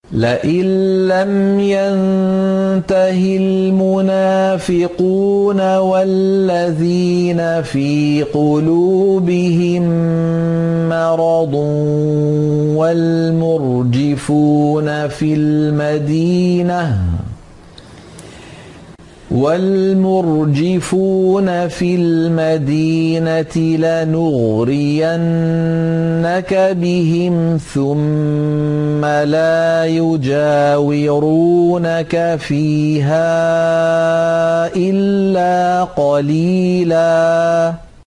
لئن لم ينته المنافقون والذين في قلوبهم مرض والمرجفون في المدينة لنغرينك بهم ثم لا يجاورونك فيها إلا قليلا.